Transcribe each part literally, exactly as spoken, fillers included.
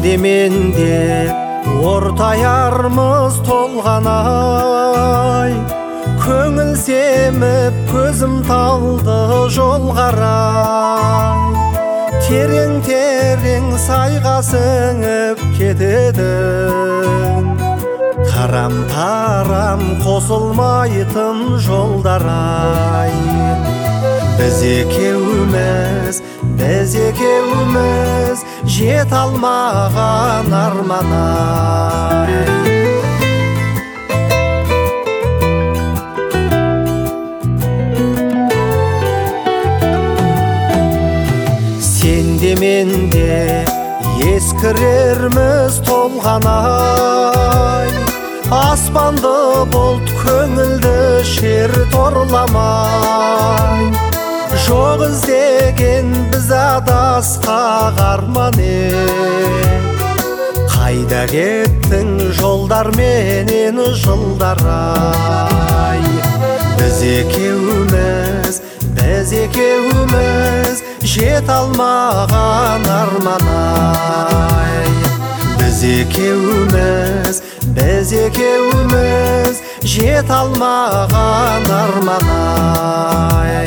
Сенде менде ортаярмыз толғанай, көңіл семіп көзім талды жол қарай. Терең-терең сайға сіңіп кетедің, тарам-тарам қосылмайтын жолдар-ай. Біз екеуміз, біз екеуміз жете алмаған арман-ай. Сенде менде ескірерміз толғанай, аспанды бұлт көңілді шер торламай. Жоқ іздеген біз адасқақ арман ек, қайда кеттің жолдар менен жылдар-ай. Біз екеуміз, біз екеуміз жете алмаған арман-ай. Біз екеуміз, біз екеуміз жете алмаған арман-ай.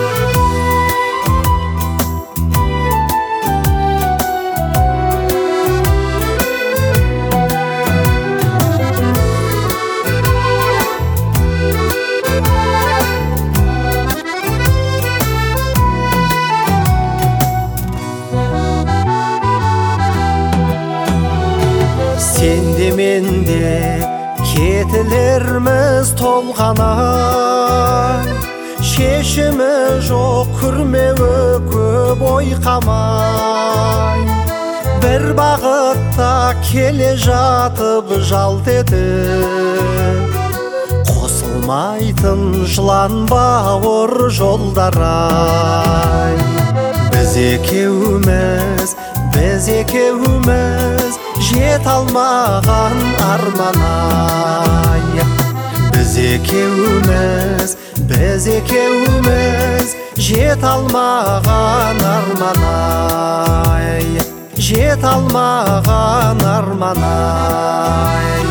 Сенде менде кетілерміз толғанай, шешімі жоқ күрмеуі көп ойқамай. Бір бағытта келе жатып жалт етіп, қосылмайтын жылан бауыр жолдар-ай. Біз екеуміз, біз екеуміз жете алмаған арман-ай. Біз екеуміз, біз екеуміз жете алмаған арман-ай. Жете алмаған арман-ай.